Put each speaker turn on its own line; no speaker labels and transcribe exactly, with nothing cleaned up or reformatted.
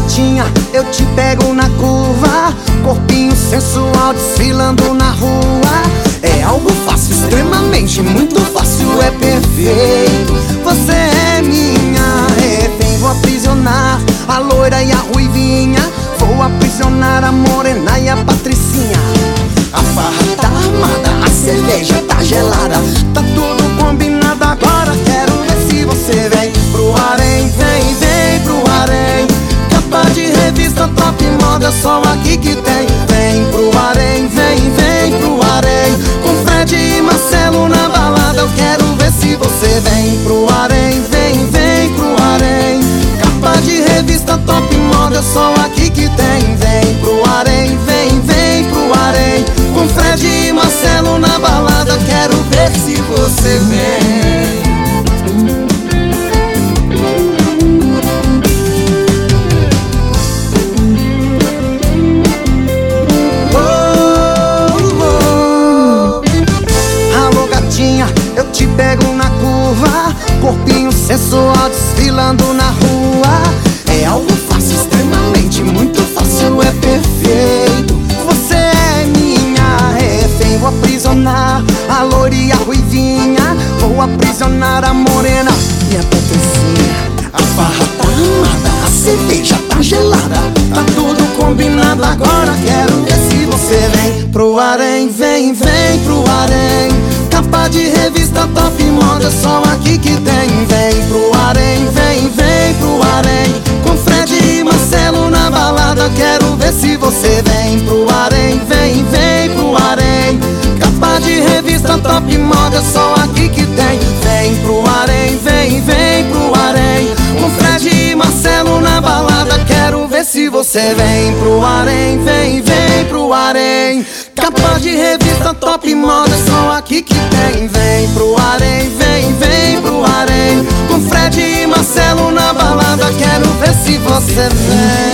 gatinha, eu te pego na curva. Corpinho sensual desfilando na rua. É algo fácil, extremamente, muito fácil, é perfeito. Você é minha refém, vou aprisionar a loira e a ruivinha. Vou aprisionar a morena e a patricinha. A farra tá armada, a cerveja tá gelada, tá tudo combinado agora, quero ver se você vem pro harém. Vem, vem pro harém. Capa de revista top moda, só aqui que tem. Vem pro harém, vem, vem pro harém. Com Fred e Marcelo na balada, eu quero ver se você vem pro harém. Vem, vem pro harém. Capa de revista top moda, só aqui que tem. Vem pro harém, vem, vem pro harém. Com Fred e Marcelo na balada, quero ver se você vem. Eu te pego na curva, corpinho sensual desfilando na rua. É algo fácil, extremamente, muito fácil, é perfeito. Você é minha refém, vou aprisionar a loira e a ruivinha. Vou aprisionar a morena e a patricinha. A farra tá armada, a cerveja tá gelada, tá tudo combinado agora, quero ver se você vem pro harém. Vem, vem pro harém. Capa de revista top moda, só aqui que tem. Vem pro harém, vem, vem pro harém. Com Fred e Marcelo na balada, quero ver se você vem pro harém. Vem, vem pro harém. Capa de revista top moda, só aqui que tem. Vem pro harém, vem, vem pro harém. Com Fred e Marcelo na balada, quero ver se você vem pro harém. Vem, vem pro harém. Capa de revista top moda, só aqui que tem. Vem pro harém, vem, vem pro harém. Com Fred e Marcelo na balada, quero ver se você vem.